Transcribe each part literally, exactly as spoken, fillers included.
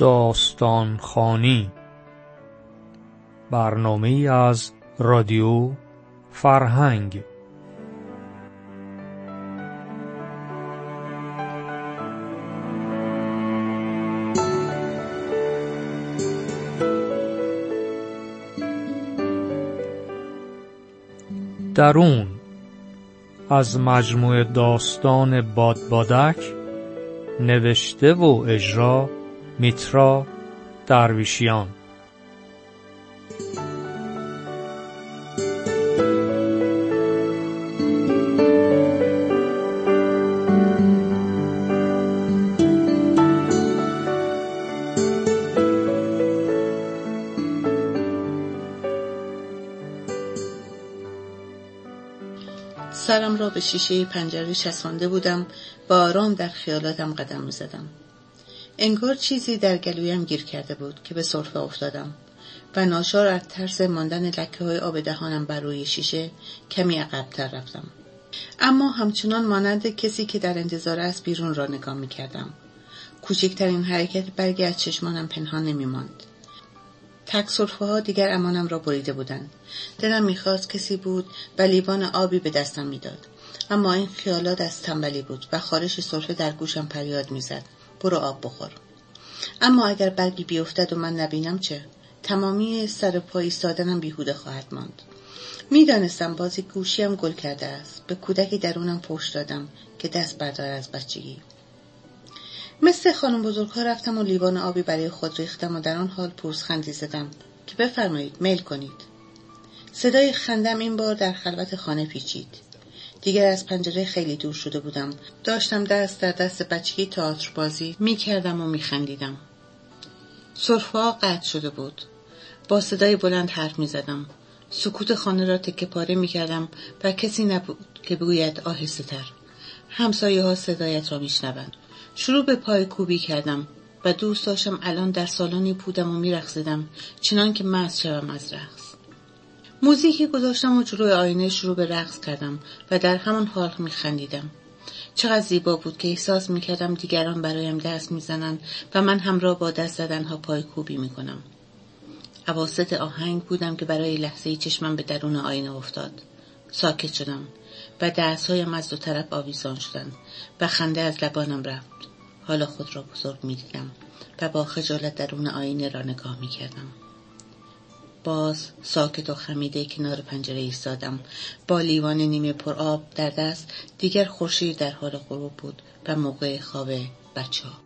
داستان خوانی، برنامه‌ای از رادیو فرهنگ. درون از مجموعه داستان بادبادک، نوشته و اجرا میترا درویشیان. سرم را به شیشه پنجره چسبانده بودم و آرام در خیالاتم قدم می‌زدم. انگار چیزی در گلویم گیر کرده بود که به سرفه افتادم و ناچار از ترس ماندن لکه‌های آب دهانم بر روی شیشه کمی عقب‌تر رفتم. اما همچنان مانند کسی که در انتظار است بیرون را نگاه می‌کردم. کوچکترین حرکت برگی از چشمانم پنهان نمی‌ماند. تک سرفه‌ها دیگر امانم را بریده بودند. دلم می‌خواست کسی بود و لیوان آبی به دستم می‌داد. اما این خیالات از تنبلی بود و خارش سرفه در گوشم فریاد می‌زد: برو آب بخور. اما اگر برگی بیفتد و من نبینم چه؟ تمامی سر پا ایستادنم بیهوده خواهد ماند. می‌دانستم بازی گوشیم گل کرده است. به کودکی درونم فحش دادم که دست بردارد از بچگی. مثل خانم بزرگ‌ها رفتم و لیوان آبی برای خود ریختم و در آن حال پوزخندی زدم که بفرمایید میل کنید. صدای خندم این بار در خلوت خانه پیچید. دیگر از پنجره خیلی دور شده بودم. داشتم دست در دست بچگی تئاتر بازی می کردم و می خندیدم. سرفه‌ها قطع شده بود. با صدای بلند حرف می زدم. سکوت خانه را تکه پاره می کردم و کسی نبود که بگوید آهسته تر. همسایه ها صدایت را می شنوند. شروع به پای کوبی کردم و دوست داشتم الان در سالنی بودم و می رقصیدم، چنان که مست شوم از رقص. موزیکی گذاشتم و جلوی آینه شروع به رقص کردم و در همان حال می خندیدم. چقدر زیبا بود که احساس می کردم دیگران برایم دست می زنند و من همراه با دست زدنها پای کوبی می کنم. اواسط آهنگ بودم که برای لحظه‌ای چشمم به درون آینه افتاد. ساکت شدم و دستهایم از دو طرف آویزان شدند و خنده از لبانم رفت. حالا خود را بزرگ می دیدم و با خجالت درون آینه را نگاه می کردم. باز ساکت و خمیده کنار پنجره ایستادم با لیوان نیمه پر آب در دست. دیگر خورشید در حال غروب بود و موقع خواب بچه ها.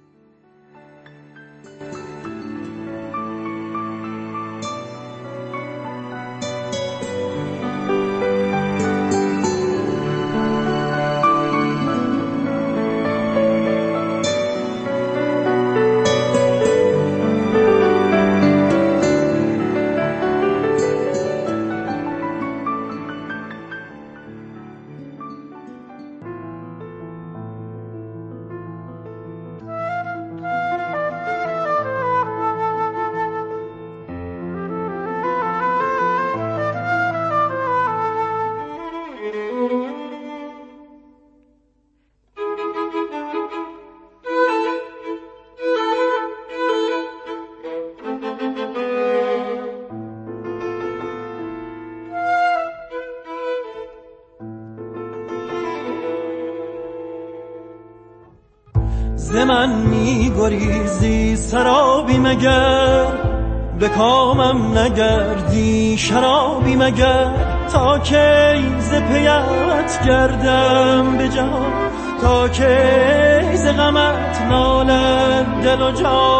ز من می گریزی سرابی مگر، به کامم نگردی شرابی مگر، تا کی ز پیت گردم به جان، تا کی ز غمت نالد دل و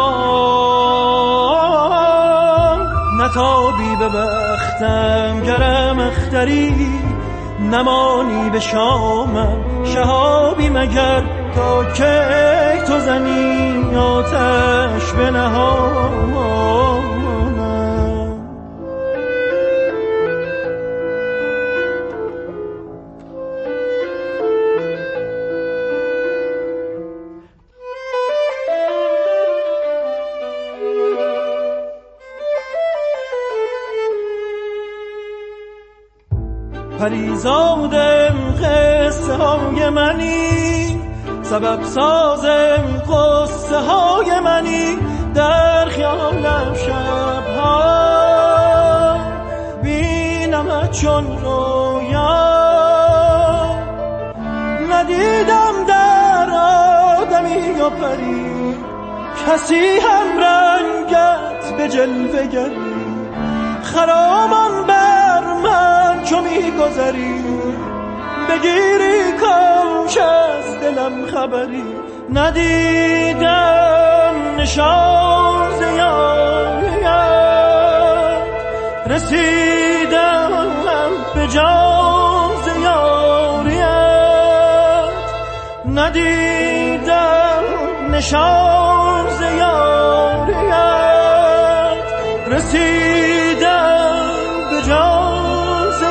جان. نتابی به بختم گرم اختری، نمانی به شامم شهابی مگر، تا کی تو زنی آتش به نهانم. پریزادم قصه های منی، سبب سازم قصه های منی، در شب شبها بینم چون رویا، ندیدم در آدمی و پری کسی هم رنگت به جلوه گری، خرامان بر من چو میگذری، بگیری کن که از دلم خبری. ندیدم نشان ز یاریت، رسیدم به جان ز یاریت، ندیدم نشان ز یاریت، رسیدم به جان ز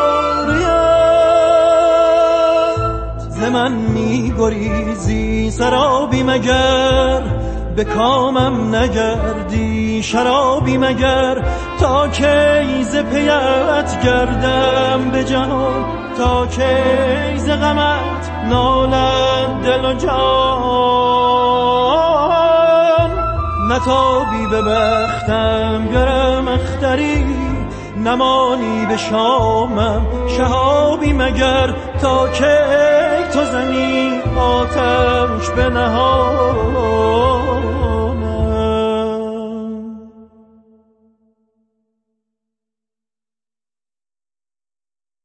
یاریت. ز من می گریزی سرابی مگر، به کامم نگردی شرابی مگر، تا کی ز پیت گردم به جهان، تا کی ز غمت نالد دل و جان. نتابی به بختم گرم اختری، نمانی به شامم شهابی مگر، تا کی تو زنی آتش به نهان.